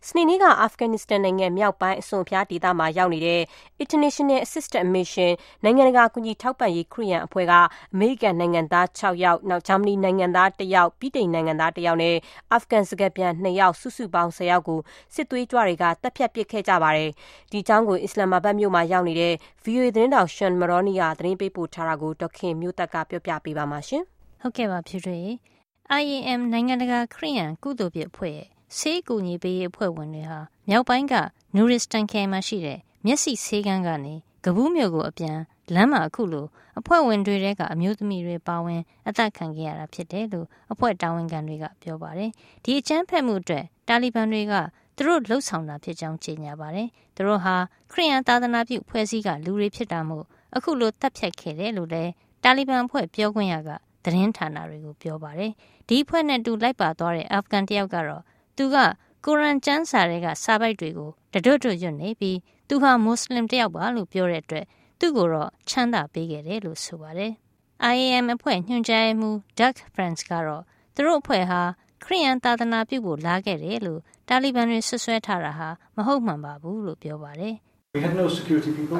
စနေနေ့ကအာဖဂန်နစ္စတန်နိုင်ငံမြောက်ပိုင်းအစွန်အဖျားဒေသမှာရောက်နေတဲ့ International Assistance Mission နိုင်ငံတကာကူညီထောက်ပံ့ရေးခရီးရန်အဖွဲ့ကအမေရိကန်နိုင်ငံသား6ယောက်၊ဂျာမနီနိုင်ငံသား1ယောက်၊ဗြိတိန်နိုင်ငံသား1ယောက်နဲ့အာဖဂန်စကားပြန်2ယောက်စုစုပေါင်း10ယောက်ကိုစစ်သွေးကြွတွေကတပ်ဖြတ်ပစ်ခဲ့ကြပါတယ်။ဒီအကြောင်းကိုအစ္စလာမာဘတ်မြို့မှာရောက်နေတဲ့ VOA သတင်းတောက်ရှန်မရောနီကသတင်းပေးပို့ထားတာကိုဒေါက်ခင်မျိုးသက်ကပြောပြပေးပါမှာရှင်။ဟုတ်ကဲ့ပါဖြူတွေ။ IAM နိုင်ငံတကာခရီးရန်ကုသိုလ်ပြုအဖွဲ့ရဲ့ဆေးကူညီပေးရေးအဖွဲ့ဝင်တွေဟာမြောက်ပိုင်းကနူရစ်တန်ခရိုင်မှာရှိတဲ့မျက်စိဆေးခန်းကနေကဘူးမြို့ကိုအပြန်လမ်းမှာအခုလိုအဖွဲ့ဝင်တွေတဲကအမျိုးသမီးတွေပါဝင်အသက်ခံခဲ့ရတာဖြစ်တယ်လို့အဖွဲ့တာဝန်ခံတွေကပြောပါတယ်။ဒီအကြမ်းဖက်မှုအတွက်တာလီဘန်တွေကသူတို့လှုပ်ဆောင်တာဖြစ်ကြောင်းကြေညာပါတယ်။သူတို့ဟာခရီးရန်သာသနာပြုဖွဲ့စည်းကလူတွေဖြစ်တာမို့အခုလိုတပ်ဖြတ်ခဲ့တယ်လို့လည်းတာလီဘန်အဖွဲ့ပြောခွင့်ရကသတင်းဌာနတွေကိုပြောပါတယ်။ဒီအဖွဲ့နဲ့တူလိုက်ပါသွားတဲ့အာဖဂန်တယောက်ကတော့သူကကုရ်အာန်ကျမ်းစာတွေကစာပိုက်တွေကိုတတွတ်တွတ်ရွတ်နေပြီးသူဟာမွတ်စလင်တယောက်ပါလို့ပြောတဲ့အတွက်သူ့ကိုတော့ချမ်းသာပေးခဲ့တယ်လို့ဆိုပါတယ်။ IAM အဖွဲ့ညွှန်ကြားရေးမှူး Doug France ကတော့သူတို့အဖွဲ့ဟာခရီးရန်သာသနာပြုဖို့လာခဲ့တယ်လို့တာလီဘန်တွေဆွဆွဲထားတာဟာမဟုတ်မှန်ပါဘူးလို့ပြောပါတယ်။ We had no security people.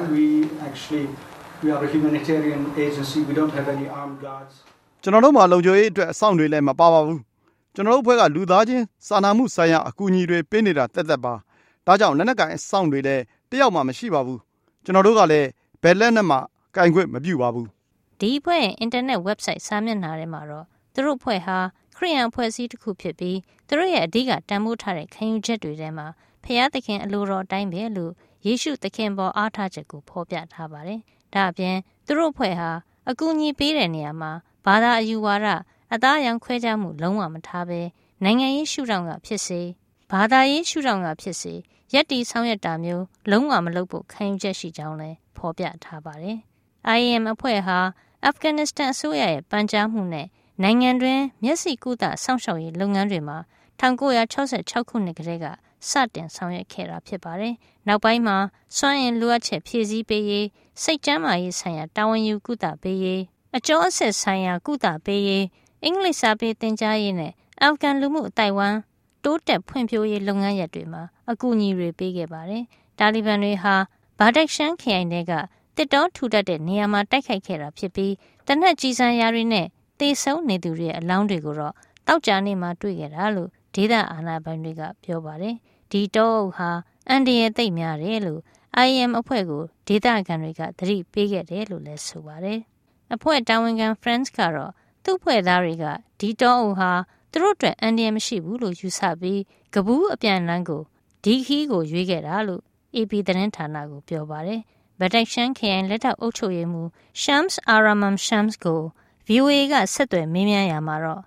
We are a humanitarian agency. We don't have any armed guards. ကျွန်တော်တို့မှာလုံခြုံရေးအတွက်အဆောင်တွေလည်းမပါပါဘူး။ကျွန်တော်တို့အဖွဲ့ကလူသားချင်းစာနာမှုဆိုင်ရာအကူအညီတွေပေးနေတာတက်တက်ပါ။ဒါကြောင့်လက်နက်ကိုင်အဆောင်တွေလည်းတယောက်မှမရှိပါဘူး။ကျွန်တော်တို့ကလည်းဘယ်လက်နဲ့မှကင်ခွင့်မပြုပါဘူး။ဒီအဖွဲ့ရဲ့အင်တာနက် website စာမျက်နှာထဲမှာတော့သူတို့အဖွဲ့ဟာခရီးရန်အဖွဲ့အစည်းတစ်ခုဖြစ်ပြီးသူတို့ရဲ့အဓိကတန်ဖိုးထားတဲ့ခံယူချက်တွေထဲမှာဖျားသခင်အလိုတော်အတိုင်းပဲလို့ယေရှုသခင်ပေါ်အားထားချက်ကိုဖော်ပြထားပါတယ်။ဒါအပြင်သူတို့အဖွဲ့ဟာအကူအညီပေးတဲ့နေရာမှာဘာသာအယူဝါဒအသားအရောင်ခွဲခြားမှုလုံးဝမထားဘဲနိုင်ငံရေးရှုထောင့်ကဖြစ်စေဘာသာရေးရှုထောင့်ကဖြစ်စေရက်တီဆောင်ရွက်တာမျိုးလုံးဝမလုပ်ဖို့ခံယူချက်ရှိကြောင်းလည်းဖော်ပြထားပါတယ်။ IAM အဖွဲ့ဟာအာဖဂန်နစ္စတန်အစိုးရရဲ့ပန်ကြားမှုနဲ့နိုင်ငံတွင်းမျက်စိကုသစောင့်ရှောက်ရေးလုပ်ငန်းတွေမှာ1966ခုနှစ်ကတည်းကစတင်ဆောင်ရွက်ခဲ့တာဖြစ်ပါတယ်။နောက်ပိုင်းမှာစွမ်းအင်လိုအပ်ချက်ဖြည့်ဆည်းပေးရေးစိတ်ကျန်းမာရေးဆိုင်ရာတာဝန်ယူကုသပေးရေးအကျော်အဆက်ဆိုင်ရာကုသပေးရေးအင်္ဂလိပ်စာပေသင်ကြားရေးနဲ့အာဖဂန်လူမှုအသိုက်အဝန်းတိုးတက်ဖွံ့ဖြိုးရေးလုပ်ငန်းရပ်တွေမှာအကူအညီတွေပေးခဲ့ပါတယ်။တာလီဘန်တွေဟာဘာဒက်ရှန်ခရိုင်တွေကတစ်တောထူထပ်တဲ့နေရာမှာတိုက်ခိုက်ခဲ့တာဖြစ်ပြီးတနက်ကြီးစံရာတွေနဲ့သေဆုံးနေသူတွေရဲ့အလောင်းတွေကိုတော့တောက်ကြနေမှာတွေ့ခဲ့တာလို့ဒေသအာဏာပိုင်တွေကပြောပါတယ်။ဒီတောအုပ်ဟာအန်ဒီရဲ့သိပ်များတယ်လို့ IAM အဖွဲ့ကိုဒေသခံတွေကသတိပေးခဲ့တယ်လို့လည်းဆိုပါတယ်။အဖွဲ့တာဝန်ခံ France ကတော့သူ့ဖွဲ့သားတွေကဒီတောအုပ်ဟာသူတို့အတွက်အန်ဒီရမရှိဘူးလို့ယူဆပြီးကဘူးအပြန်လန်းကိုဒီခီးကိုရွေးခဲ့တာလို့ AP သတင်းဌာနကိုပြောပါတယ်။ဗဒက်ရှန်ခရိုင်လက်ထောက်အုပ်ချုပ်ရေးမှူး Shams Aramam Shams ကို VOA ကဆက်သွယ်မေးမြန်းရာမှာတော့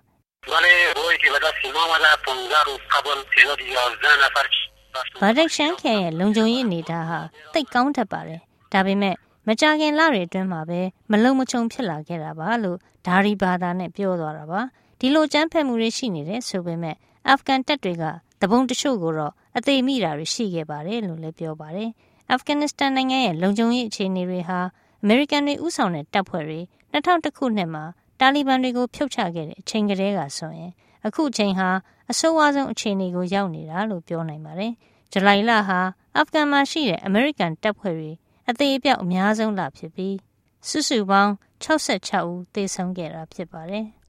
ဗဒက်ရှန်ခရိုင်ရဲ့လုံခြုံရေးအနေထားဟာသိပ်ကောင်းတတ်ပါတယ်။ဒါပေမဲ့မကြာခင်လတွေအတွင်းမှာပဲမလုံမခြုံဖြစ်လာခဲ့တာပါလို့ဒါရီဘာသာနဲ့ပြောသွားတာပါ။ဒီလိုကြမ်းဖက်မှုတွေရှိနေတယ်ဆိုပေမဲ့အာဖဂန်တပ်တွေကတပုံတချို့ကိုတော့အသေးမိတာတွေရှိခဲ့ပါတယ်လို့လည်းပြောပါတယ်။အာဖဂန်နစ္စတန်နိုင်ငံရဲ့လုံခြုံရေးအခြေအနေတွေဟာအမေရိကန်တွေဥဆောင်တဲ့တပ်ဖွဲ့တွေ2001ခုနှစ်မှာတာလီဘန်တွေကိုဖြုတ်ချခဲ့တဲ့အချိန်ကတည်းကဆိုရင်အခုအချိန်ဟာအဆိုးဝါးဆုံးအခြေအနေကိုရောက်နေတာလို့ပြောနိုင်ပါတယ်။ဇူလိုင်လဟာအာဖဂန်မှာရှိတဲ့အမေရိကန်တပ်ဖွဲ့တွေအသေးအပြောက်အများဆုံးလဖြစ်ပြီးစုစုပေါင်း66ဦးသေဆုံးခဲ့တာဖြစ်ပါတယ်။